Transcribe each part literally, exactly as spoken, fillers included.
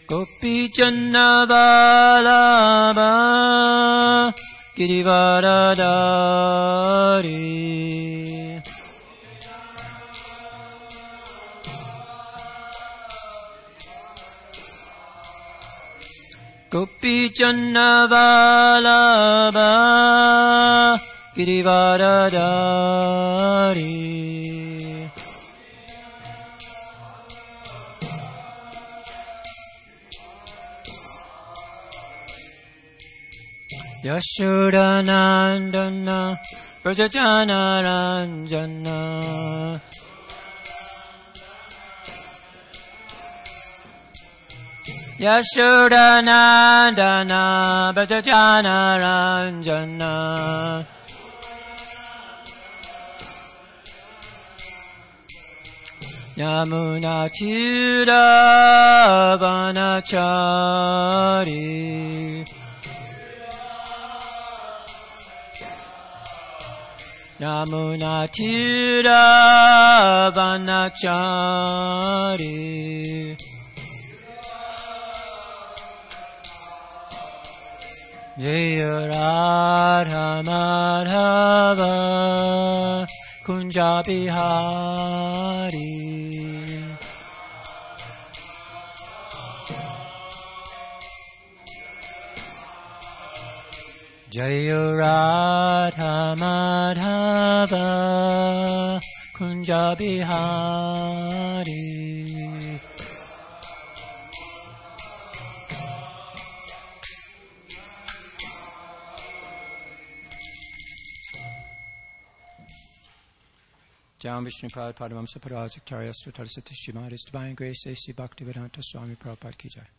Gopi Channa Vallabha Girivaradari Gopi Channa Vallabha Girivaradari Yashodanandana Vrajajana Ranjana Yashodanandana Vrajajana Ranjana Yamuna Tira Vanachari Yamuna Tira Vanachari Jaya Radha Madhava Kunja Bihari Jaya Radha Madhava Kunja Bihari Jam Vishnu Pad Padamamsa Parajacharya Sutarasati Shrimad His Divine Grace A C Bhaktivedanta Swami Prabhupada Ki Jai.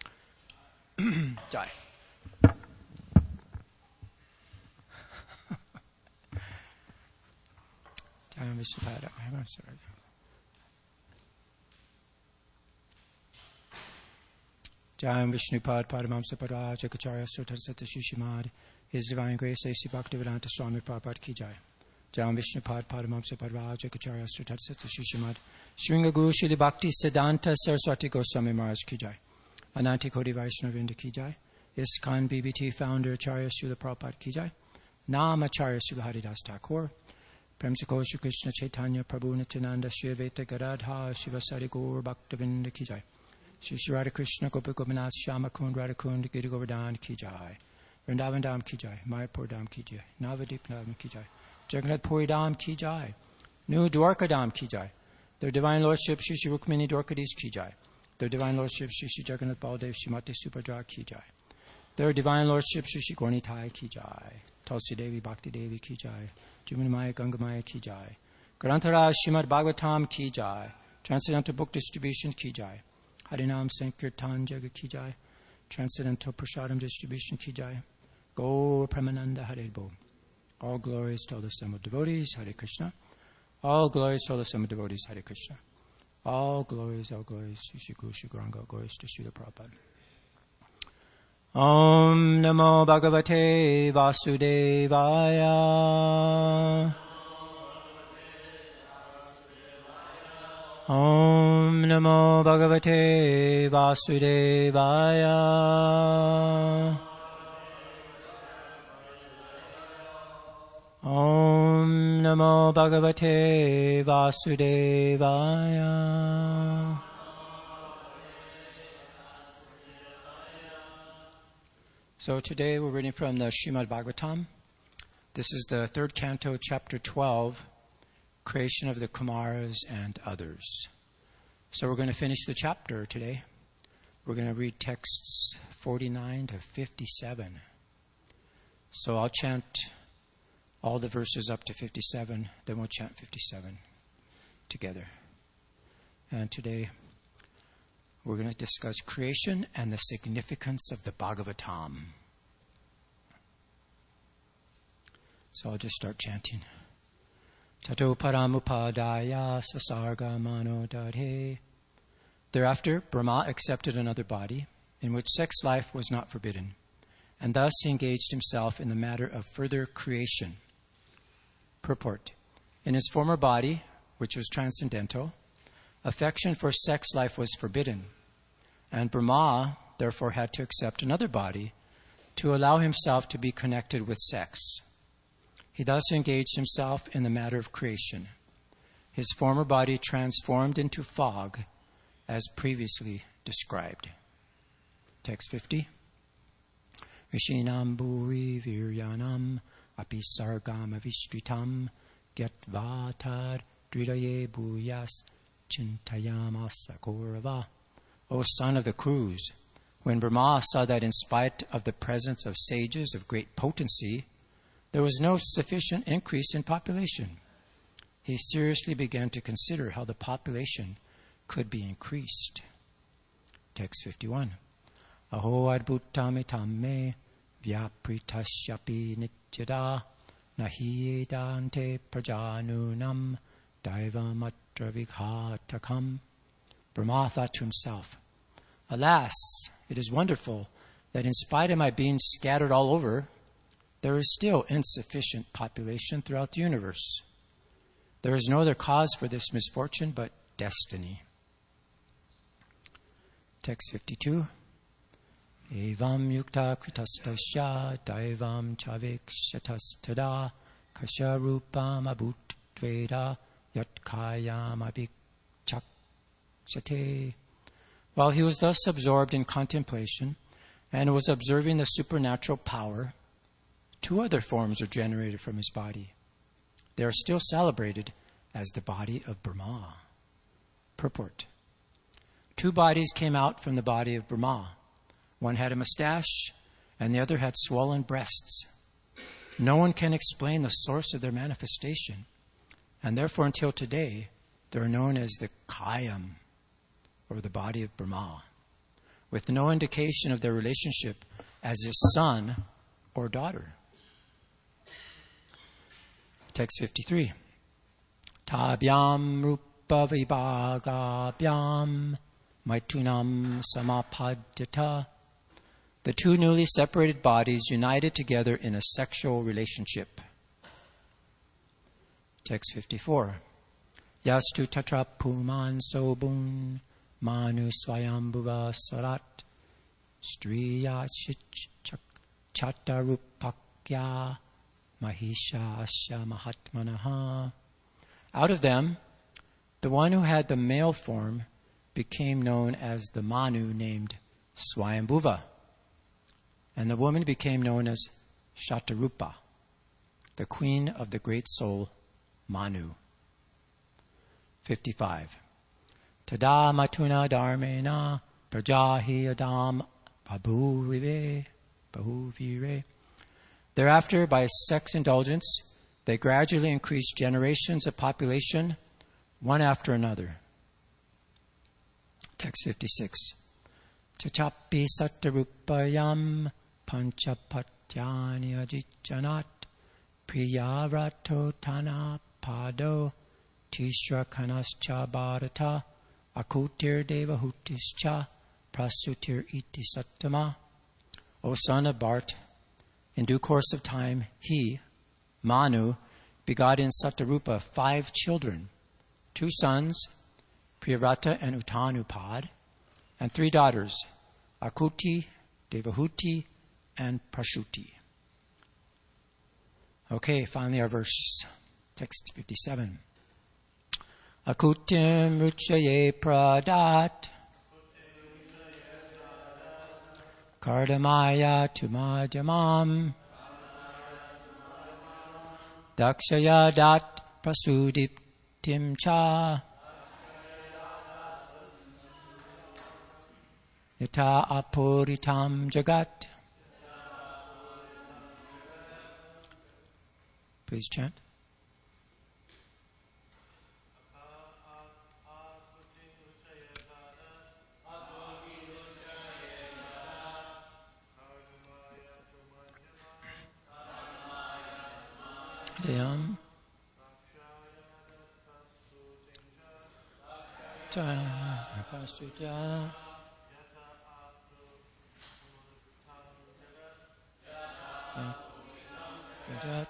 Jai. Jam Vishnu Pad. I'm sorry. Jam Vishnu Pad Padamamsa Parajacharya Sutarasati Shrimad His Divine Grace A C Bhaktivedanta Swami Prabhupada Ki Jai. Jam Vishnu Pad Padamamsa Parajacharya Sutarasati Shrimad Shringa Guru Shri Bhakti Siddhanta Saraswati Goswami Maharaj Ki Jai. Ananti Koti Vaishnavinda Ki Jai. ISKCON B B T Founder Acharya Srila Prabhupada Ki Jai. Nam Acharya Srila Haridas Thakur. Premsiko Shri Krishna Chaitanya Prabhu Nityananda Shri Advaita Gadadhar Shivasari Gaur Bhaktavinda Ki Jai. Shri Shri Radha Krishna Gopi Gopinath Shama Kund Radha Kund Giri Govardhan Ki Jai. Vrindavan Dham Ki Jai. Mayapur Dham Ki Jai. Navadip Dham Ki Jai. Jagannath Puri Dham Ki Jai. New Dwarka Dham Ki Jai. Their Divine Lordship Shri Shri Rukmini Dwarkadis Ki Jai. Their Divine Lordship Shri Shri Jagannath Baldev Shrimati Subhadra Ki Jai. Their Divine Lordship Shri Shri Gornitai Ki Jai. Tulsi Devi Bhakti Devi Ki Jai. Jumanamaya Gangamaya Ki Jai. Grantaraj Srimad Bhagavatam Ki Jai. Transcendental Book Distribution Ki Jai. Harinam Sankirtan Jaga Ki Jai. Transcendental Prasadam Distribution Ki Jai. Gaur Premananda Hare Bo. All glories to all the assembled devotees, Hare Krishna. All glories to all the assembled devotees, Hare Krishna. All glories, all glories, Shri Guru Shri Gauranga, glories to Srila Prabhupada. Om Namo Bhagavate Vasudevaya. Om Namo Bhagavate Vasudevaya. Om Namo Bhagavate Vasudevaya. So today we're reading from the Srimad Bhagavatam. This is the third canto, chapter twelve, Creation of the Kumaras and Others. So we're going to finish the chapter today. We're going to read texts forty-nine to fifty-seven. So I'll chant all the verses up to fifty-seven, then we'll chant fifty-seven together. And today we're going to discuss creation and the significance of the Bhagavatam. So I'll just start chanting. Tato paramupadaya sasarga mano dadhe. Thereafter, Brahma accepted another body in which sex life was not forbidden, and thus he engaged himself in the matter of further creation. Purport. In his former body, which was transcendental, affection for sex life was forbidden, and Brahma therefore had to accept another body to allow himself to be connected with sex. He thus engaged himself in the matter of creation. His former body transformed into fog, as previously described. Text fifty. Rishinam bhuvi viryanam api sargam avistritam gyatvatar dridaye bhuyas chintayamasa kaurava. O son of the Krus, when Brahma saw that in spite of the presence of sages of great potency, there was no sufficient increase in population, he seriously began to consider how the population could be increased. Text fifty-one. Aho adbhutamitam me vyapritasyapi nityada nahiyedante prajanunam daivamatra vighatakam. Brahma thought to himself, alas, it is wonderful that in spite of my being scattered all over, there is still insufficient population throughout the universe. There is no other cause for this misfortune but destiny. Text fifty-two. Evam yukta kritastasya daivam chavikshatastada kasharupam abhutveda yatkayam abhikchakshate. While he was thus absorbed in contemplation and was observing the supernatural power, two other forms are generated from his body. They are still celebrated as the body of Brahma. Purport. Two bodies came out from the body of Brahma. One had a mustache, and the other had swollen breasts. No one can explain the source of their manifestation, and therefore until today, they are known as the Kayam, or the body of Brahma, with no indication of their relationship as his son or daughter. Text fifty-three. Tabhyam rupa vibhagabhyam maitunam samapadyata. The two newly separated bodies united together in a sexual relationship. Text fifty-four. Yastu tatra puman sobun manu swayambhuva sarat striya chatarupakya mahisha asya mahatmanaha. Out of them, the one who had the male form became known as the Manu named Swayambhuva, and the woman became known as Shatarupa, the queen of the great soul Manu. fifty-five. Tada matuna dharmena prajahi adam babhuvive bahuvire. Thereafter, by sex indulgence, they gradually increased generations of population, one after another. Text fifty-six. Chachapi satarupayam panchapatyani ajichanat priyavrato tana pado tishra kanascha bharata akutir devahutischa prasutir iti sattama. O son of Bharat, in due course of time, he, Manu, begot in Satarupa five children, two sons, Priyavrata and Uttanupad, and three daughters, Akuti, Devahuti, and Prashuti. Okay, finally our verse, text fifty-seven. Akutim ruchaye pradat kardamaya tumadhyamam dakshaya dat prasudiptim cha yata apuritam jagat. Please chant. Yam Pastutya Jat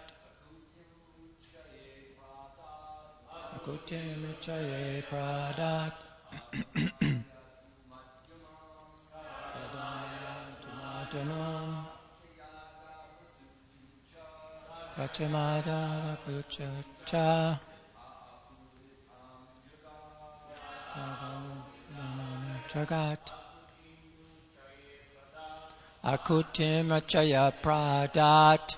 Akutim Chaye Pradat Uttamam Kachamada Puchacha Jagat Akutim Achaya Pradat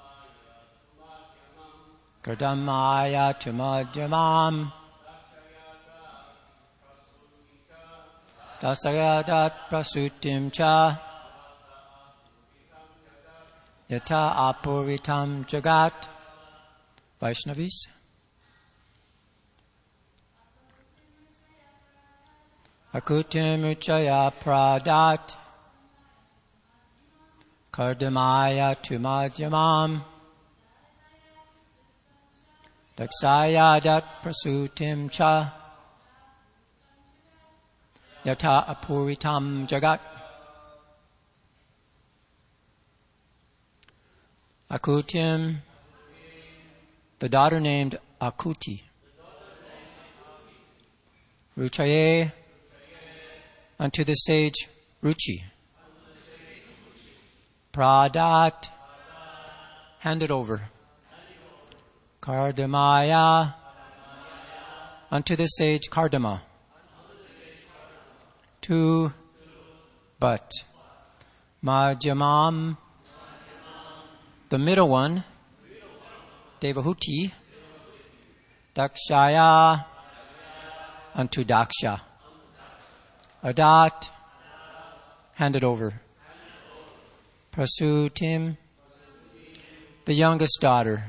Kardamaya Tumadhyamam Dasayadat Prasutim Cha Yata Apuritam Jagat. Vaishnavis. Akutim Uchaya Pradat Kardamaya Tumadhyamam Daksayadat Prasutim Cha Yata Apuritam Jagat. Akutim, the daughter named Akuti. Ruchaye, unto the sage Ruchi. Pradat, handed over. Kardamaya, unto the sage Kardama. To, but. Madhyamam, the middle one, Devahuti, Dakshaya, unto Daksha. Adat, handed over. Prasutim, the youngest daughter.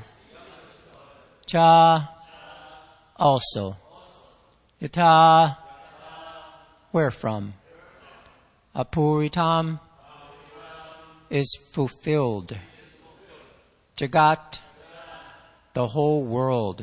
Cha, also. Yata, where from? Apuritam, is fulfilled. Jagat, the whole world.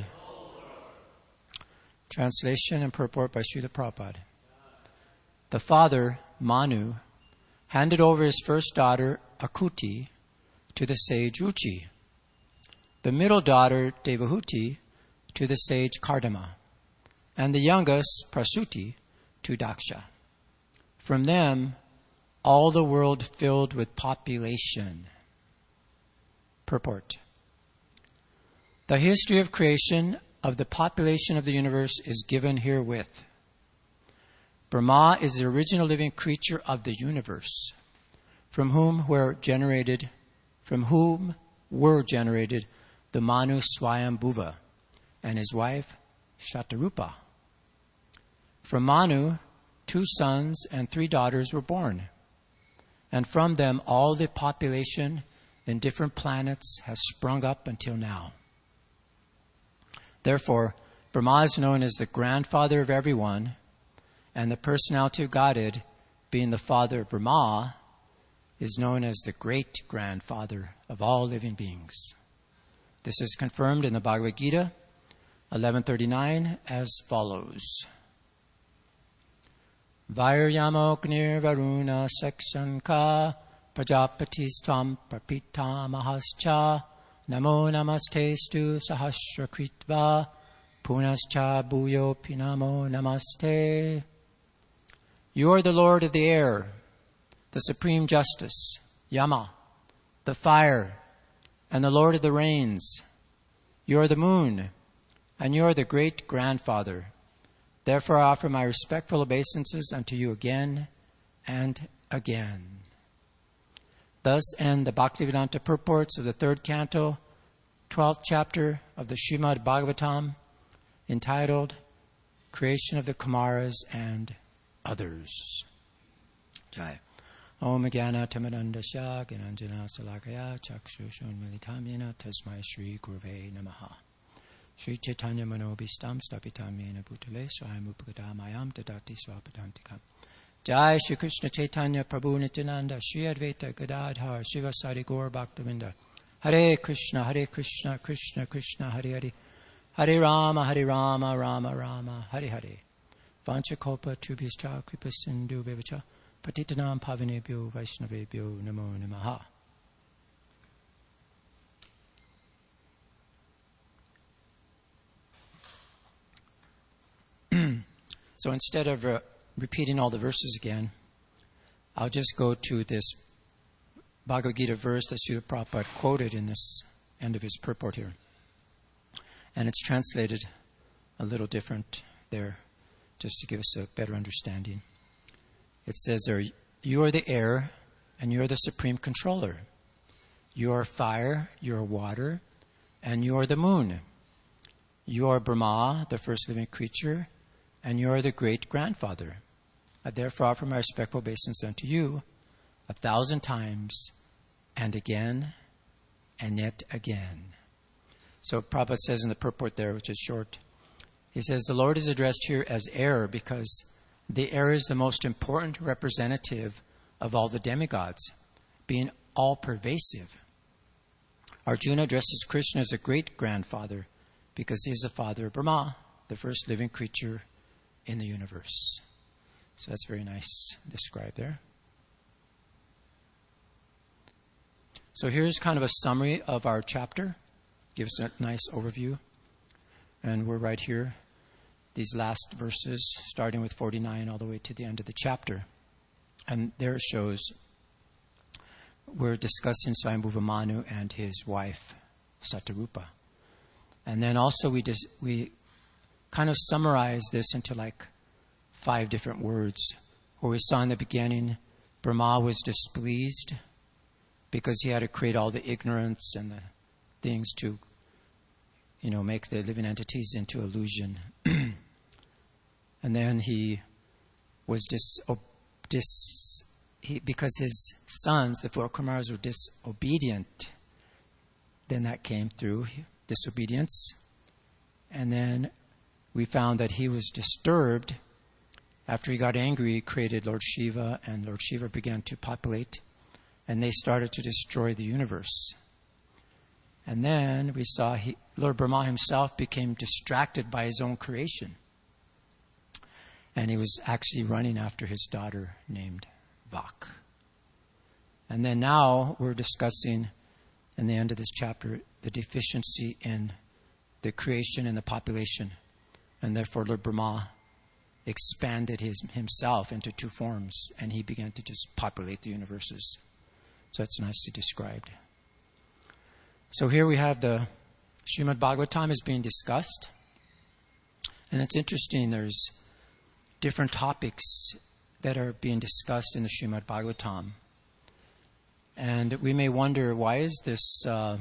Translation and purport by Srila Prabhupada. The father, Manu, handed over his first daughter, Akuti, to the sage Ruchi. The middle daughter, Devahuti, to the sage Kardama. And the youngest, Prasuti, to Daksha. From them, all the world filled with population. Purport. The history of creation of the population of the universe is given herewith. Brahma is the original living creature of the universe, from whom were generated, from whom were generated the Manu Swayambhuva and his wife Shatarupa. From Manu, two sons and three daughters were born, and from them all the population in different planets has sprung up until now. Therefore, Brahma is known as the grandfather of everyone, and the personality of Godhead, being the father of Brahma, is known as the great-grandfather of all living beings. This is confirmed in the Bhagavad Gita, eleven thirty-nine, as follows. Vairyamoknir varuna seksanka Prajapatistam prapitamahascha namo namastestu sahasrakritva punascha bhuyo pinamo namaste. You are the Lord of the air, the supreme justice, Yama, the fire, and the Lord of the rains. You are the moon, and you are the great grandfather. Therefore I offer my respectful obeisances unto you again and again. Thus end the Bhaktivedanta purports of the third canto, twelfth chapter of the Srimad Bhagavatam, entitled Creation of the Kumaras and Others. Jai. Om Jnana Tamadandasya Gyananjana Salakaya Chakshushan Militamyena Tasmai Shri Gurve Namaha. Shri Chaitanya Manobhistam Stapitamyena Bhutale Swayam Upagadamayam Dadati Swapadantikam. Jai Shri Krishna Chaitanya Prabhu Nityananda Shri Advaita Gadadhar Srivasari Gaur Bhaktavinda. Hare Krishna Hare Krishna Krishna Krishna Hare Hare Hare Rama Hare Rama Rama Rama Hare Hare. Vanchakopa Tubhischa Kripa Sindhu Bevacha Patitanam Pavanebhyo Vaishnavebhyo Namo Namaha. So instead of uh, repeating all the verses again, I'll just go to this Bhagavad Gita verse that Srila Prabhupada quoted in this end of his purport here. And it's translated a little different there, just to give us a better understanding. It says there, you are the air and you are the supreme controller. You are fire, you are water, and you are the moon. You are Brahma, the first living creature, and you are the great grandfather. I therefore offer my respectful obeisance unto you a thousand times, and again, and yet again. So Prabhupada says in the purport there, which is short, he says, the Lord is addressed here as air because the air is the most important representative of all the demigods, being all-pervasive. Arjuna addresses Krishna as a great-grandfather because he is the father of Brahma, the first living creature in the universe. So that's very nice described there. So here's kind of a summary of our chapter. Gives a nice overview. And we're right here, these last verses, starting with forty-nine all the way to the end of the chapter. And there it shows we're discussing Swayambhuva Manu and his wife, Satarupa. And then also we dis- we kind of summarize this into like five different words. Where we saw in the beginning, Brahma was displeased because he had to create all the ignorance and the things to, you know, make the living entities into illusion. And then he was dis, dis he, because his sons, the four Kumaras, were disobedient. Then that came through disobedience. And then we found that he was disturbed. After he got angry, he created Lord Shiva, and Lord Shiva began to populate, and they started to destroy the universe. And then we saw he, Lord Brahma himself became distracted by his own creation. And he was actually running after his daughter named Vak. And then now we're discussing, in the end of this chapter, the deficiency in the creation and the population. And therefore Lord Brahma expanded his, himself into two forms, and he began to just populate the universes. So it's nicely described. So here we have the Srimad Bhagavatam is being discussed. And it's interesting, there's different topics that are being discussed in the Srimad Bhagavatam. And we may wonder, why is this, uh,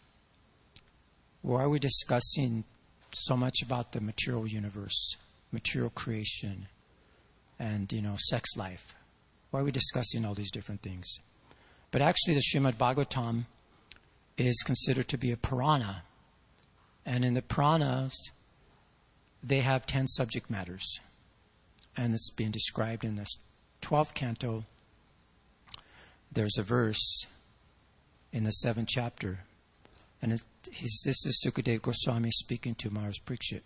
why are we discussing so much about the material universe, material creation, and, you know, sex life? Why are we discussing all these different things? But actually the Srimad Bhagavatam is considered to be a Purana. And in the Puranas, they have ten subject matters. And it's being described in this twelfth canto. There's a verse in the seventh chapter. And it, he's, this is Sukadeva Goswami speaking to Maharaj Parikshit.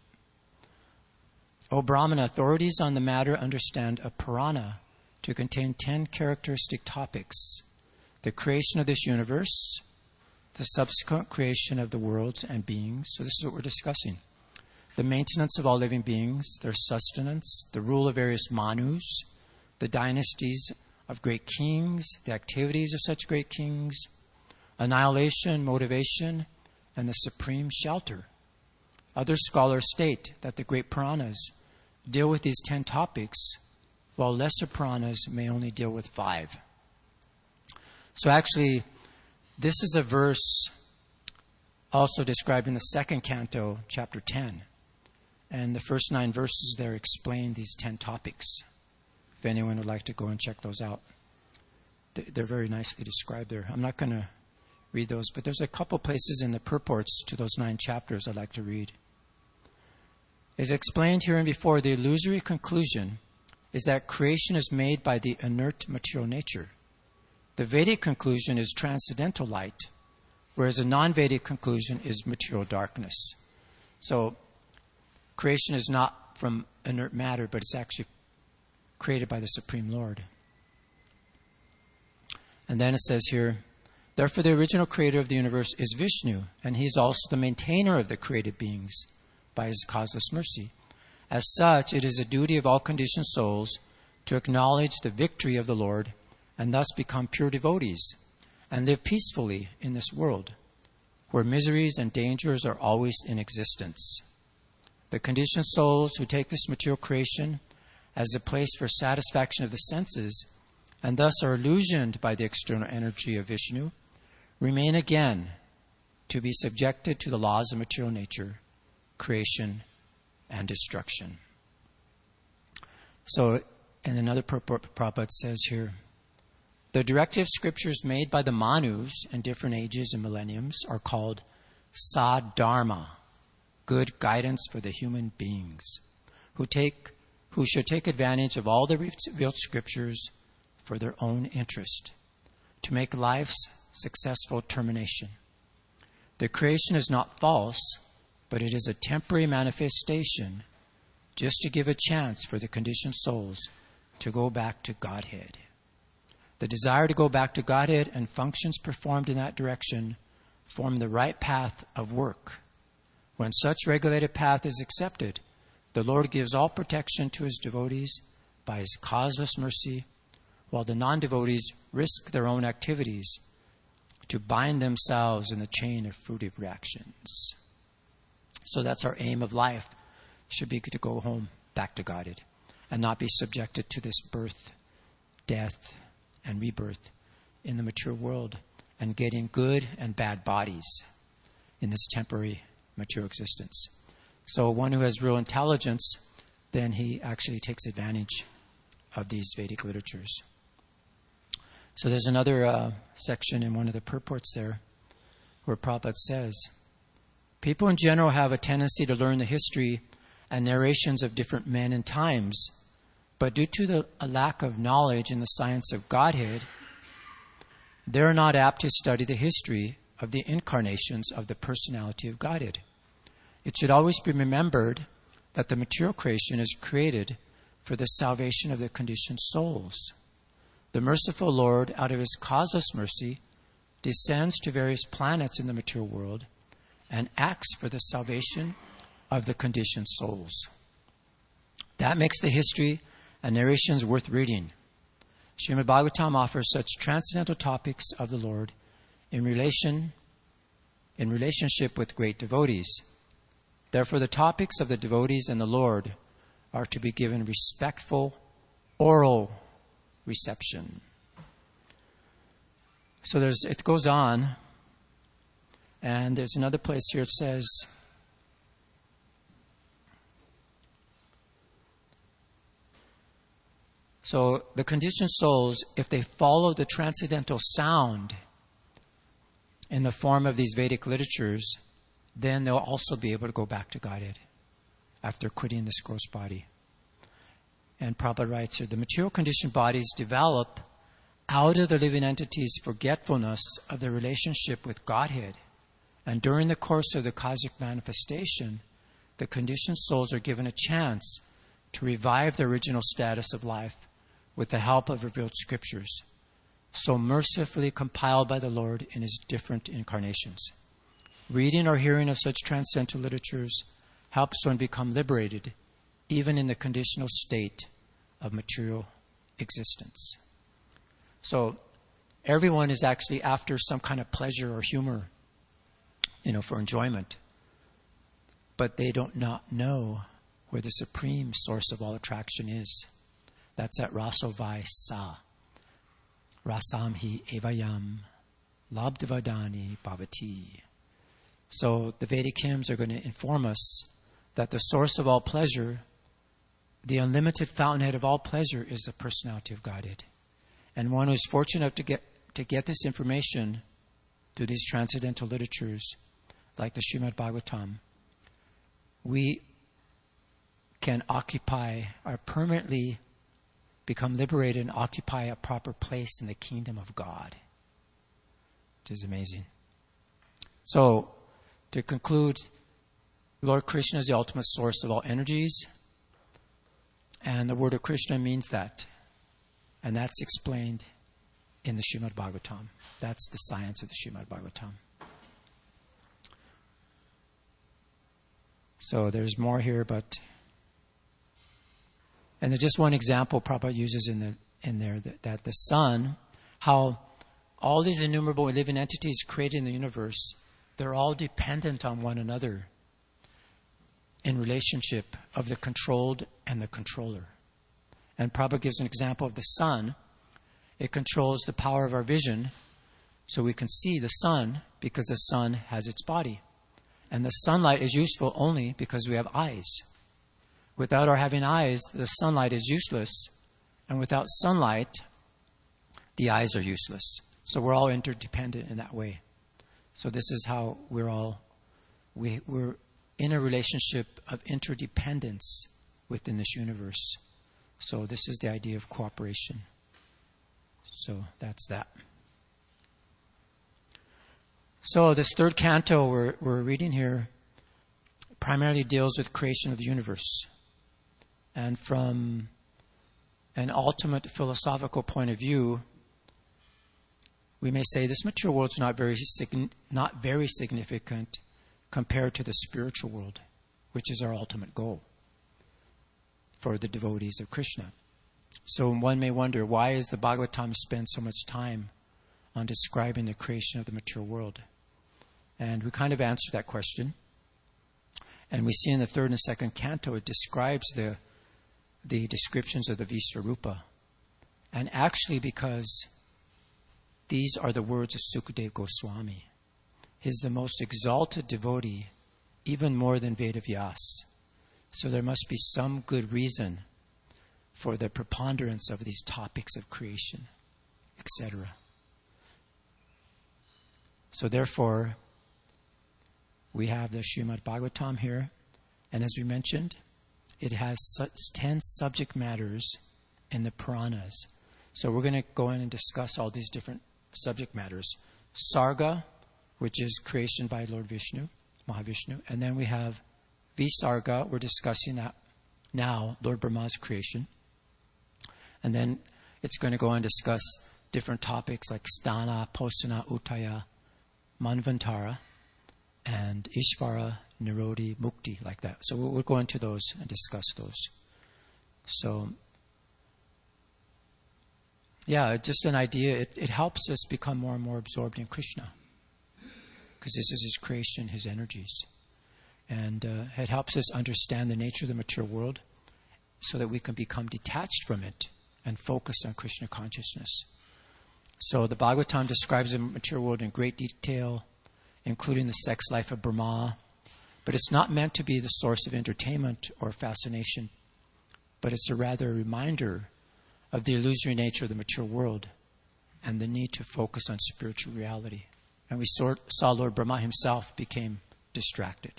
O Brahmana, authorities on the matter understand a Purana to contain ten characteristic topics. The creation of this universe, the subsequent creation of the worlds and beings. So this is what we're discussing. The maintenance of all living beings, their sustenance, the rule of various manus, the dynasties of great kings, the activities of such great kings, annihilation, motivation, and the supreme shelter. Other scholars state that the great Puranas deal with these ten topics, while lesser Puranas may only deal with five. So actually, this is a verse also described in the second canto, chapter ten. And the first nine verses there explain these ten topics. If anyone would like to go and check those out. They're very nicely described there. I'm not going to read those, but there's a couple places in the purports to those nine chapters I'd like to read. As explained here and before, the illusory conclusion is that creation is made by the inert material nature. The Vedic conclusion is transcendental light, whereas the non-Vedic conclusion is material darkness. So, creation is not from inert matter, but it's actually created by the Supreme Lord. And then it says here, therefore the original creator of the universe is Vishnu, and he is also the maintainer of the created beings by his causeless mercy. As such, it is a duty of all conditioned souls to acknowledge the victory of the Lord and thus become pure devotees, and live peacefully in this world, where miseries and dangers are always in existence. The conditioned souls who take this material creation as a place for satisfaction of the senses, and thus are illusioned by the external energy of Vishnu, remain again to be subjected to the laws of material nature, creation, and destruction. So, and another purport Prabhupada says here, the directive scriptures made by the Manus in different ages and millenniums are called Sadharma, good guidance for the human beings, who take who should take advantage of all the revealed scriptures for their own interest, to make life's successful termination. The creation is not false, but it is a temporary manifestation just to give a chance for the conditioned souls to go back to Godhead. The desire to go back to Godhead and functions performed in that direction form the right path of work. When such regulated path is accepted, the Lord gives all protection to His devotees by His causeless mercy, while the non-devotees risk their own activities to bind themselves in the chain of fruitive reactions. So that's our aim of life, should be to go home, back to Godhead, and not be subjected to this birth, death, and rebirth in the mature world, and getting good and bad bodies in this temporary material existence. So one who has real intelligence, then he actually takes advantage of these Vedic literatures. So there's another uh, section in one of the purports there where Prabhupada says, people in general have a tendency to learn the history and narrations of different men and times, but due to the, a lack of knowledge in the science of Godhead, they're not apt to study the history of the incarnations of the personality of Godhead. It should always be remembered that the material creation is created for the salvation of the conditioned souls. The merciful Lord, out of His causeless mercy, descends to various planets in the material world and acts for the salvation of the conditioned souls. That makes the history and narrations worth reading. Srimad Bhagavatam offers such transcendental topics of the Lord in relation, in relationship with great devotees. Therefore, the topics of the devotees and the Lord are to be given respectful, oral reception. So there's, it goes on, and there's another place here it says, so the conditioned souls, if they follow the transcendental sound in the form of these Vedic literatures, then they'll also be able to go back to Godhead after quitting this gross body. And Prabhupada writes here, the material conditioned bodies develop out of the living entity's forgetfulness of the relationship with Godhead. And during the course of the cosmic manifestation, the conditioned souls are given a chance to revive the original status of life with the help of revealed scriptures, so mercifully compiled by the Lord in His different incarnations. Reading or hearing of such transcendental literatures helps one become liberated, even in the conditional state of material existence. So everyone is actually after some kind of pleasure or humor, you know, for enjoyment. But they don't not know where the supreme source of all attraction is. That's at Rasovai Sa. Rasam hi evayam labdvadani bhavati. So the Vedic hymns are going to inform us that the source of all pleasure, the unlimited fountainhead of all pleasure, is the personality of Godhead. And one who is fortunate enough to get to get this information through these transcendental literatures, like the Srimad Bhagavatam, we can occupy, or permanently become liberated and occupy a proper place in the kingdom of God, which is amazing. So, to conclude, Lord Krishna is the ultimate source of all energies, and the word of Krishna means that. And that's explained in the Srimad Bhagavatam. That's the science of the Srimad Bhagavatam. So there's more here, but... And there's just one example Prabhupada uses in the in there, that, that the sun, how all these innumerable living entities created in the universe, they're all dependent on one another in relationship of the controlled and the controller. And Prabhupada gives an example of the sun. It controls the power of our vision, so we can see the sun because the sun has its body. And the sunlight is useful only because we have eyes. Without our having eyes, the sunlight is useless. And without sunlight, the eyes are useless. So we're all interdependent in that way. So this is how we're all, we, we're in a relationship of interdependence within this universe. So this is the idea of cooperation. So that's that. So this third canto we're, we're reading here primarily deals with creation of the universe. And from an ultimate philosophical point of view, we may say this material world is not very not very significant compared to the spiritual world, which is our ultimate goal for the devotees of Krishna. So one may wonder, why is the Bhagavatam spend so much time on describing the creation of the material world? And we kind of answer that question. And we see in the third and second canto, it describes the the descriptions of the Visvarupa. And actually because these are the words of Sukadeva Goswami. He's the most exalted devotee, even more than Vedavyas. So there must be some good reason for the preponderance of these topics of creation, et cetera. So therefore, we have the Srimad Bhagavatam here. And as we mentioned, it has ten subject matters in the Puranas. So we're going to go in and discuss all these different subject matters. Sarga, which is creation by Lord Vishnu, Mahavishnu. And then we have Visarga, we're discussing that now, Lord Brahma's creation. And then it's going to go and discuss different topics like Sthana, Posana, Uttaya, Manvantara, and Ishvara, Nirodi, Mukti, like that. So we'll, we'll go into those and discuss those. So, yeah, just an idea. It, it helps us become more and more absorbed in Krishna, because this is His creation, His energies. And uh, it helps us understand the nature of the material world so that we can become detached from it and focus on Krishna consciousness. So the Bhagavatam describes the material world in great detail, including the sex life of Brahma. But it's not meant to be the source of entertainment or fascination, but it's a rather a reminder of the illusory nature of the material world and the need to focus on spiritual reality. And we saw, saw Lord Brahma himself became distracted.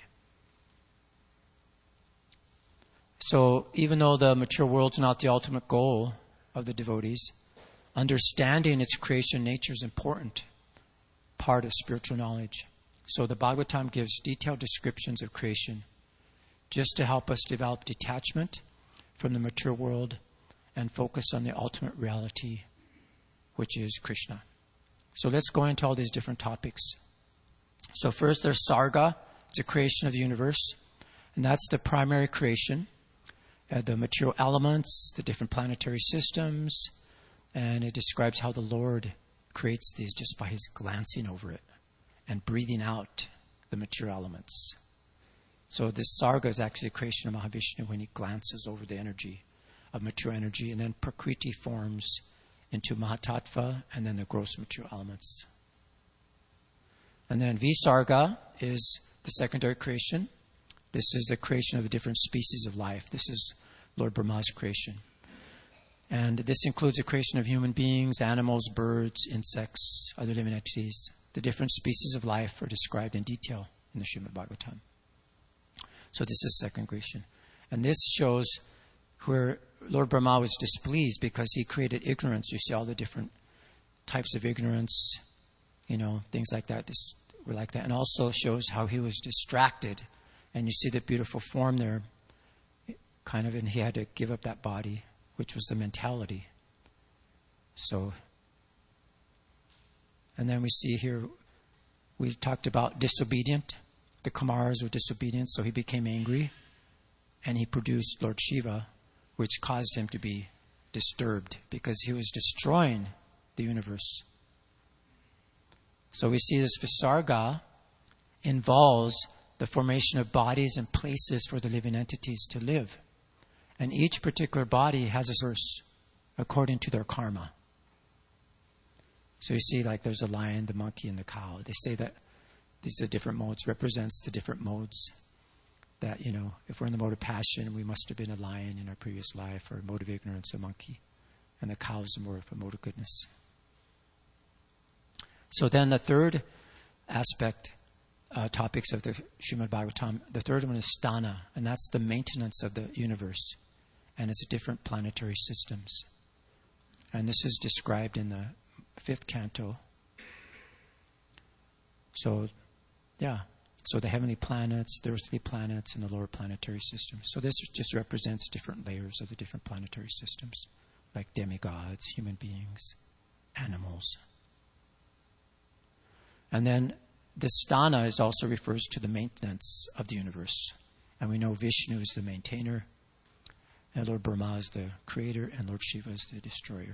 So even though the material world is not the ultimate goal of the devotees, understanding its creation nature is an important part of spiritual knowledge. So the Bhagavatam gives detailed descriptions of creation just to help us develop detachment from the material world and focus on the ultimate reality, which is Krishna. So let's go into all these different topics. So first there's Sarga, it's a creation of the universe, and that's the primary creation, uh, the material elements, the different planetary systems, and it describes how the Lord creates these just by His glancing over it and breathing out the material elements. So this Sarga is actually the creation of Mahavishnu when he glances over the energy of material energy, and then Prakriti forms into Mahatattva and then the gross material elements. And then Visarga is the secondary creation. This is the creation of the different species of life. This is Lord Brahma's creation. And this includes the creation of human beings, animals, birds, insects, other living entities. The different species of life are described in detail in the Srimad Bhagavatam. So this is second creation. And this shows where Lord Brahma was displeased because he created ignorance. You see all the different types of ignorance, you know, things like that just were like that. And also shows how he was distracted. And you see the beautiful form there, kind of, and he had to give up that body, which was the mentality. So, and then we see here, we talked about disobedient. The Kumaras were disobedient, so he became angry. And he produced Lord Shiva, which caused him to be disturbed because he was destroying the universe. So we see this Visarga involves the formation of bodies and places for the living entities to live. And each particular body has a source according to their karma. So you see, like there's a lion, the monkey, and the cow. They say that these are different modes, represents the different modes. That, you know, if we're in the mode of passion, we must have been a lion in our previous life, or mode of ignorance, a monkey. And the cow is more of a mode of goodness. So then the third aspect, uh, topics of the Srimad Bhagavatam, the third one is sthana, and that's the maintenance of the universe. And it's different planetary systems. And this is described in the fifth canto. So, yeah. So the heavenly planets, the earthly planets, and the lower planetary systems. So this just represents different layers of the different planetary systems, like demigods, human beings, animals. And then the sthana is also refers to the maintenance of the universe. And we know Vishnu is the maintainer, and Lord Brahma is the creator, and Lord Shiva is the destroyer.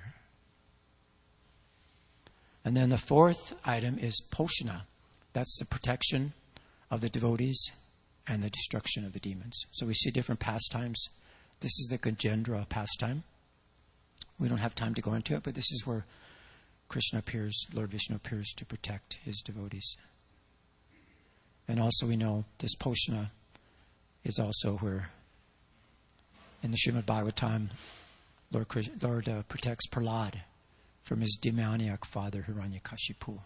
And then the fourth item is poshana. That's the protection of the devotees and the destruction of the demons. So we see different pastimes. This is the Gajendra pastime. We don't have time to go into it, but this is where Krishna appears, Lord Vishnu appears to protect his devotees. And also we know this Poshana is also where in the Srimad Bhagavatam, Lord, Lord uh, protects Prahlad from his demoniac father Hiranyakashipu.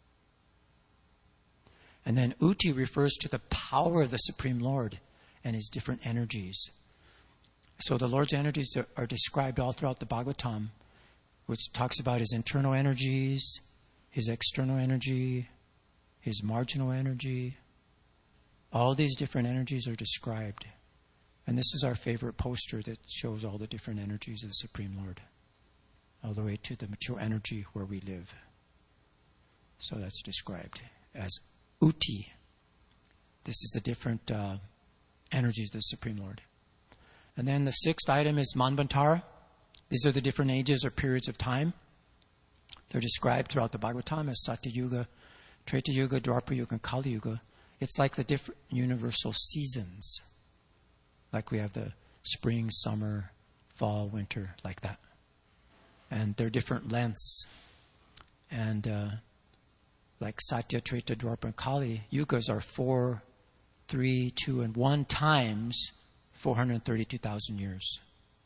And then Uti refers to the power of the Supreme Lord and his different energies. So the Lord's energies are, are described all throughout the Bhagavatam, which talks about his internal energies, his external energy, his marginal energy. All these different energies are described. And this is our favorite poster that shows all the different energies of the Supreme Lord, all the way to the mature energy where we live. So that's described as Uti. This is the different uh, energies of the Supreme Lord. And then the sixth item is Manvantara. These are the different ages or periods of time. They're described throughout the Bhagavatam as Satya Yuga, Treta Yuga, Dwapara Yuga, and Kali Yuga. It's like the different universal seasons. Like we have the spring, summer, fall, winter, like that. And they're different lengths. And uh, like Satya, Treta, Dwapara, and Kali, yugas are four, three, two, and one times four hundred thirty-two thousand years.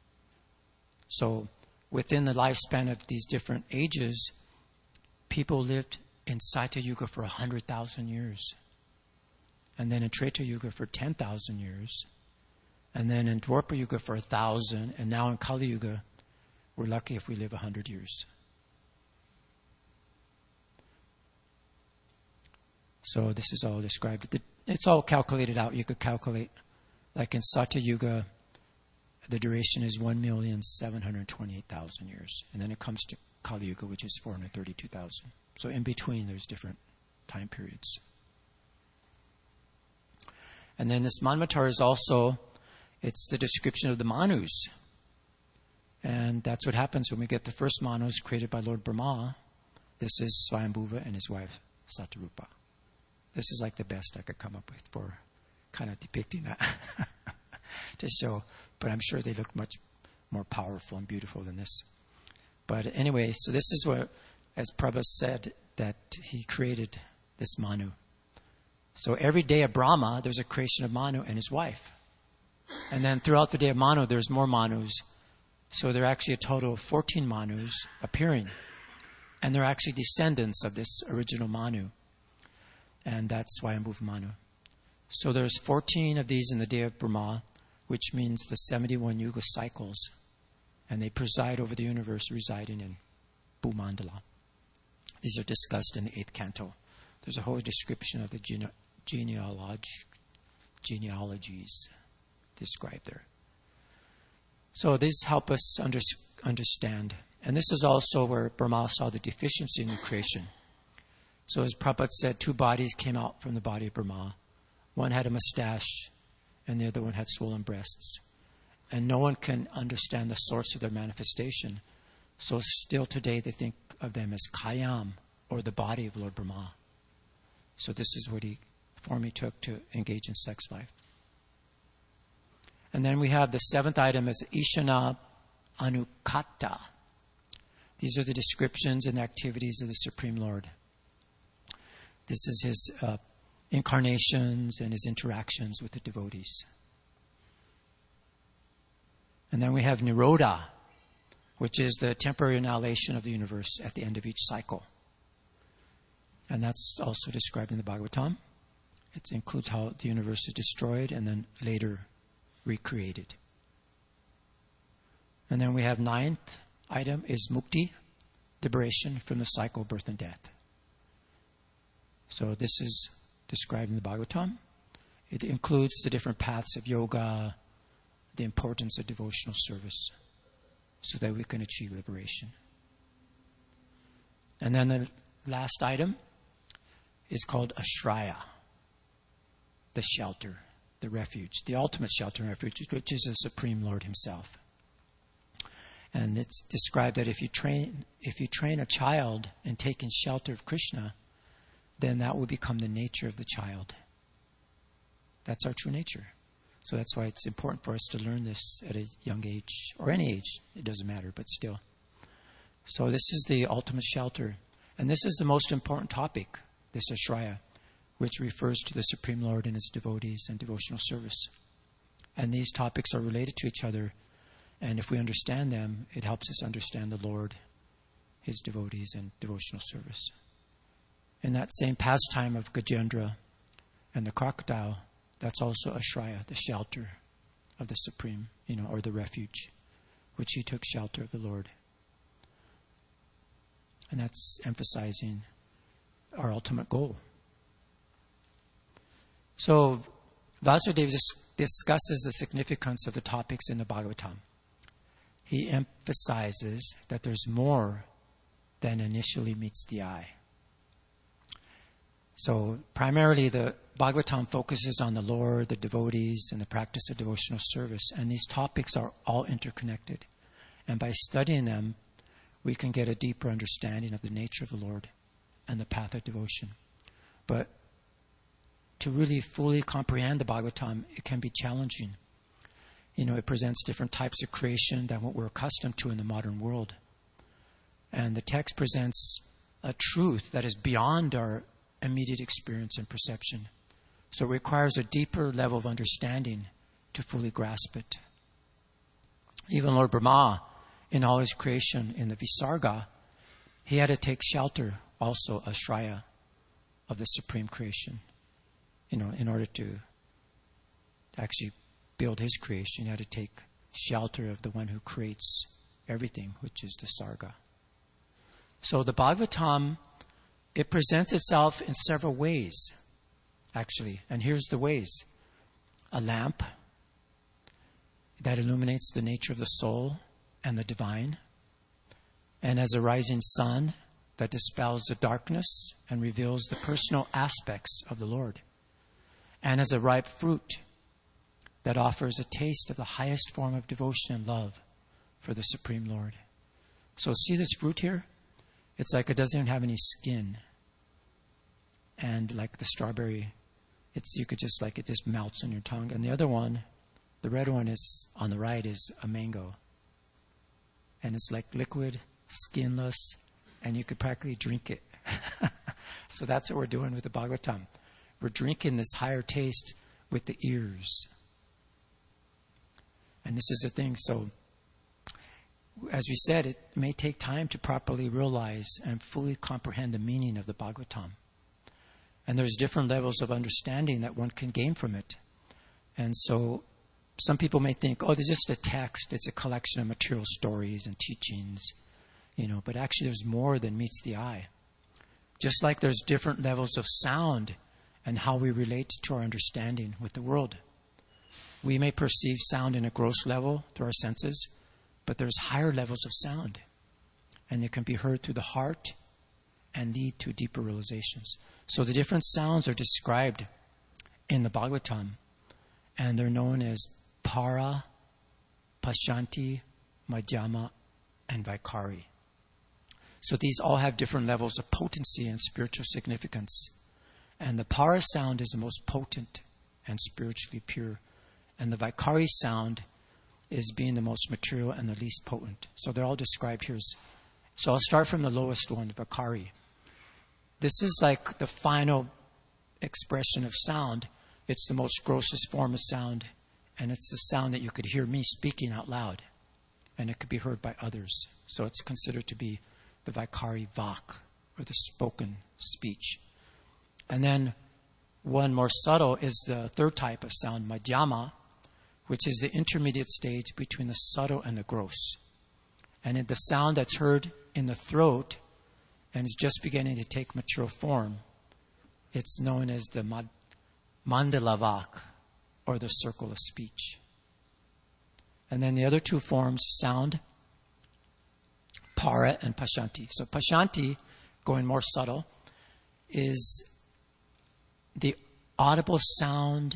So within the lifespan of these different ages, people lived in Satya Yuga for one hundred thousand years. And then in Treta Yuga for ten thousand years. And then in Dwapara Yuga for one thousand. And now in Kali Yuga, we're lucky if we live one hundred years. So this is all described. It's all calculated out. You could calculate, like in Satya Yuga, the duration is one million seven hundred twenty-eight thousand years. And then it comes to Kali Yuga, which is four hundred thirty-two thousand. So in between, there's different time periods. And then this Manvantara is also, it's the description of the Manus. And that's what happens when we get the first Manus created by Lord Brahma. This is Swayambhuva and his wife, Satarupa. This is like the best I could come up with for kind of depicting that to show. But I'm sure they look much more powerful and beautiful than this. But anyway, so this is what, as Prabhupada said, that he created this Manu. So every day of Brahma, there's a creation of Manu and his wife. And then throughout the day of Manu, there's more Manus. So there are actually a total of fourteen Manus appearing. And they're actually descendants of this original Manu. And that's Swayambhuva Manu. So there's fourteen of these in the day of Brahma, which means the seventy-one Yuga cycles. And they preside over the universe, residing in Bhumandala. These are discussed in the eighth canto. There's a whole description of the gene- genealog- genealogies described there. So these help us under- understand. And this is also where Brahma saw the deficiency in the creation. So as Prabhupada said, two bodies came out from the body of Brahma. One had a mustache, and the other one had swollen breasts. And no one can understand the source of their manifestation. So still today they think of them as Kayam, or the body of Lord Brahma. So this is what he form he took to engage in sex life. And then we have the seventh item as Ishana Anukata. These are the descriptions and activities of the Supreme Lord. This is his uh, incarnations and his interactions with the devotees. And then we have Nirodha, which is the temporary annihilation of the universe at the end of each cycle. And that's also described in the Bhagavatam. It includes how the universe is destroyed and then later recreated. And then we have ninth item is Mukti, liberation from the cycle of birth and death. So this is described in the Bhagavatam. It includes the different paths of yoga, the importance of devotional service, so that we can achieve liberation. And then the last item is called Ashraya, the shelter, the refuge, the ultimate shelter and refuge, which is the Supreme Lord himself. And it's described that if you train if you train a child in taking shelter of Krishna, then that will become the nature of the child. That's our true nature. So that's why it's important for us to learn this at a young age, or any age. It doesn't matter, but still. So this is the ultimate shelter. And this is the most important topic, this Ashraya, which refers to the Supreme Lord and his devotees and devotional service. And these topics are related to each other. And if we understand them, it helps us understand the Lord, his devotees, and devotional service. In that same pastime of Gajendra and the crocodile, that's also Ashraya, the shelter of the Supreme, you know, or the refuge, which he took shelter of the Lord. And that's emphasizing our ultimate goal. So Vasudeva discusses the significance of the topics in the Bhagavatam. He emphasizes that there's more than initially meets the eye. So primarily the Bhagavatam focuses on the Lord, the devotees, and the practice of devotional service. And these topics are all interconnected. And by studying them, we can get a deeper understanding of the nature of the Lord and the path of devotion. But to really fully comprehend the Bhagavatam, it can be challenging. You know, it presents different types of creation than what we're accustomed to in the modern world. And the text presents a truth that is beyond our immediate experience and perception. So it requires a deeper level of understanding to fully grasp it. Even Lord Brahma, in all his creation in the Visarga, he had to take shelter, also Ashraya, of the supreme creation. You know, in order to actually build his creation, he had to take shelter of the one who creates everything, which is the Sarga. So the Bhagavatam, it presents itself in several ways, actually. And here's the ways. A lamp that illuminates the nature of the soul and the divine. And as a rising sun that dispels the darkness and reveals the personal aspects of the Lord. And as a ripe fruit that offers a taste of the highest form of devotion and love for the Supreme Lord. So see this fruit here? It's like it doesn't even have any skin. And like the strawberry, it's you could just like it just melts on your tongue. And the other one, the red one is on the right, is a mango. And it's like liquid, skinless, and you could practically drink it. So that's what we're doing with the Bhagavatam. We're drinking this higher taste with the ears. And this is the thing. So, as we said, it may take time to properly realize and fully comprehend the meaning of the Bhagavatam. And there's different levels of understanding that one can gain from it. And so, some people may think, oh, there's just a text. It's a collection of material stories and teachings. You know, but actually there's more than meets the eye. Just like there's different levels of sound and how we relate to our understanding with the world. We may perceive sound in a gross level through our senses, but there's higher levels of sound. And they can be heard through the heart and lead to deeper realizations. So the different sounds are described in the Bhagavatam, and they're known as Para, Pashanti, Madhyama, and Vaikari. So these all have different levels of potency and spiritual significance. And the para sound is the most potent and spiritually pure. And the Vaikari sound is being the most material and the least potent. So they're all described here. So I'll start from the lowest one, Vaikari. This is like the final expression of sound. It's the most grossest form of sound. And it's the sound that you could hear me speaking out loud. And it could be heard by others. So it's considered to be the Vaikari Vak, or the spoken speech. And then one more subtle is the third type of sound, Madhyama, which is the intermediate stage between the subtle and the gross. And in the sound that's heard in the throat and is just beginning to take material form, it's known as the mad- Mandala Vak, or the circle of speech. And then the other two forms, sound, Para and Pashanti. So Pashanti, going more subtle, is the audible sound.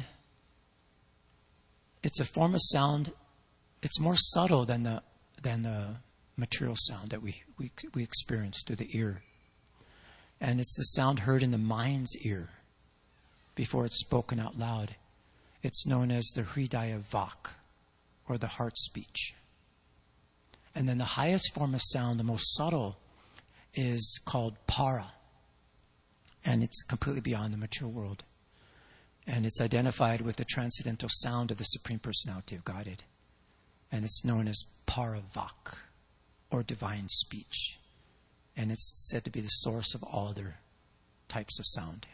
It's a form of sound. It's more subtle than the than the material sound that we, we, we experience through the ear. And it's the sound heard in the mind's ear before it's spoken out loud. It's known as the Hridaya Vak, or the heart speech. And then the highest form of sound, the most subtle, is called Para. And it's completely beyond the material world. And it's identified with the transcendental sound of the Supreme Personality of Godhead. And it's known as Paravak, or divine speech. And it's said to be the source of all other types of sound.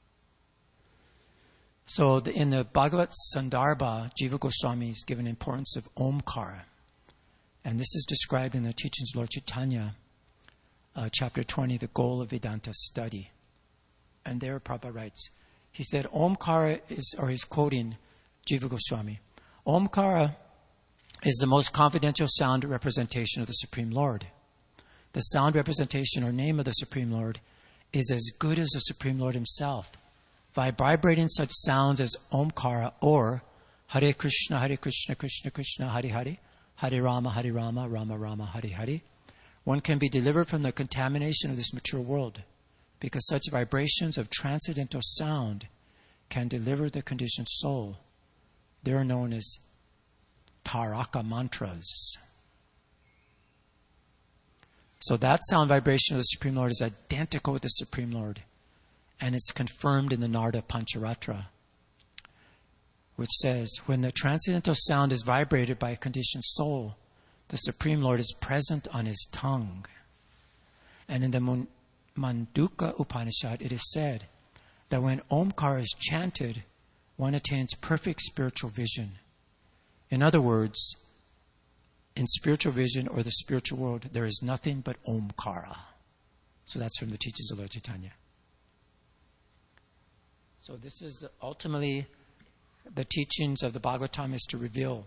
So the, in the Bhagavat Sandarbha, Jiva Goswami is given importance of Omkara. And this is described in the teachings of Lord Chaitanya, uh, chapter twenty, the goal of Vedanta study. And there Prabhupada writes, he said, Omkara is, or he's quoting Jiva Goswami, Omkara is the most confidential sound representation of the Supreme Lord. The sound representation or name of the Supreme Lord is as good as the Supreme Lord himself. By vibrating such sounds as Omkara or Hare Krishna, Hare Krishna, Krishna Krishna, Hare Hare, Hare Rama, Hare Rama, Rama Rama, Hare Hare, one can be delivered from the contamination of this material world, because such vibrations of transcendental sound can deliver the conditioned soul. They are known as Taraka mantras. So that sound vibration of the Supreme Lord is identical with the Supreme Lord. And it's confirmed in the Narada Pancharatra, which says, when the transcendental sound is vibrated by a conditioned soul, the Supreme Lord is present on his tongue. And in the Manduka Upanishad, it is said that when Omkara is chanted, one attains perfect spiritual vision. In other words, in spiritual vision or the spiritual world, there is nothing but Omkara. So that's from the teachings of Lord Chaitanya. So this is ultimately the teachings of the Bhagavatam, is to reveal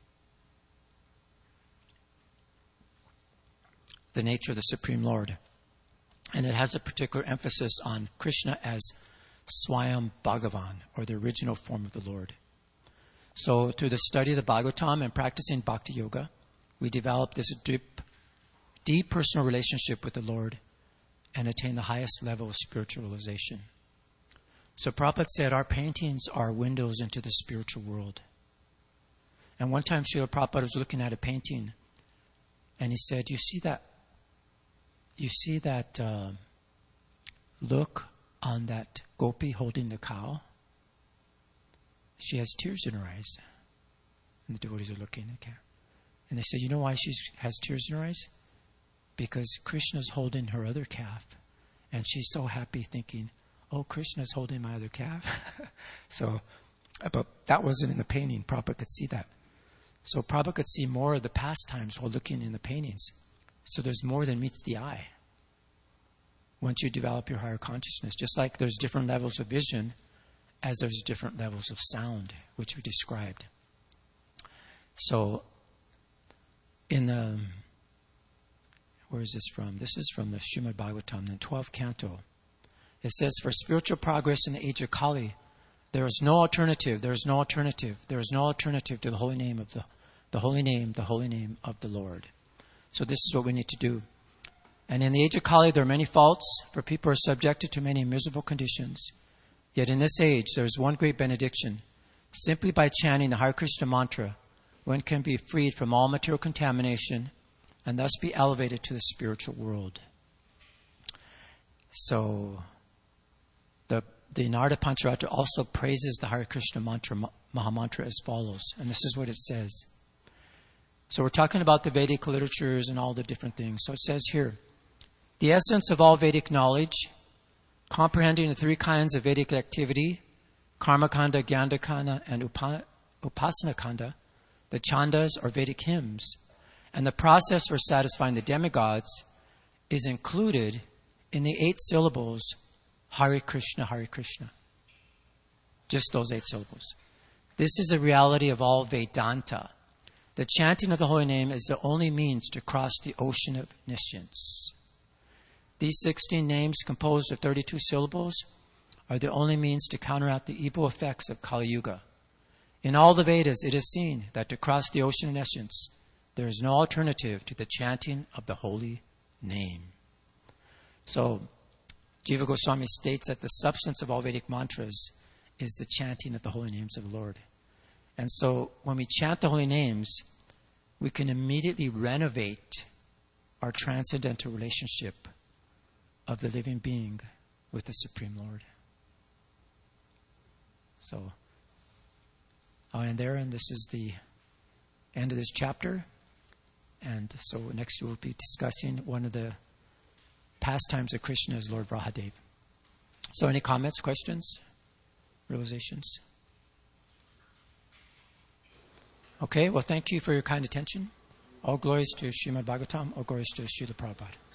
the nature of the Supreme Lord. And it has a particular emphasis on Krishna as Swayam Bhagavan, or the original form of the Lord. So through the study of the Bhagavatam and practicing Bhakti Yoga, we develop this deep, deep personal relationship with the Lord and attain the highest level of spiritualization. So Prabhupada said our paintings are windows into the spiritual world. And one time Srila Prabhupada was looking at a painting and he said, you see that you see that uh, look on that gopi holding the cow? She has tears in her eyes. And the devotees are looking at her. And they said, you know why she has tears in her eyes? Because Krishna's holding her other calf. And she's so happy thinking, oh, Krishna's holding my other calf. So, but that wasn't in the painting. Prabhupada could see that. So Prabhupada could see more of the pastimes while looking in the paintings. So there's more than meets the eye once you develop your higher consciousness. Just like there's different levels of vision as there's different levels of sound, which we described. So in the, where is this from? This is from the Srimad Bhagavatam, the twelfth canto. It says, for spiritual progress in the age of Kali, there is no alternative, there is no alternative, there is no alternative to the holy name of the, the holy name, the holy name of the Lord. So this is what we need to do. And in the age of Kali, there are many faults, for people are subjected to many miserable conditions. Yet in this age, there is one great benediction. Simply by chanting the Hare Krishna mantra, one can be freed from all material contamination and thus be elevated to the spiritual world. So, the, the Narada Pancharatra also praises the Hare Krishna mantra, Mahamantra as follows. And this is what it says. So we're talking about the Vedic literatures and all the different things. So it says here, the essence of all Vedic knowledge, comprehending the three kinds of Vedic activity, Karmakanda, Gyandakanda, and Upa, Upasanakanda, the chandas or Vedic hymns, and the process for satisfying the demigods is included in the eight syllables, Hare Krishna, Hare Krishna. Just those eight syllables. This is the reality of all Vedanta. The chanting of the holy name is the only means to cross the ocean of niscience. These sixteen names, composed of thirty-two syllables, are the only means to counteract the evil effects of Kali Yuga. In all the Vedas, it is seen that to cross the ocean of nescience, there is no alternative to the chanting of the holy name. So, Jiva Goswami states that the substance of all Vedic mantras is the chanting of the holy names of the Lord. And so, when we chant the holy names, we can immediately renovate our transcendental relationship of the living being with the Supreme Lord. So, I'll end there, and this is the end of this chapter. And so next we'll be discussing one of the pastimes of Krishna as Lord Vrahadev. So any comments, questions, realizations? Okay, well thank you for your kind attention. All glories to Srimad Bhagavatam, all glories to Srila Prabhupada.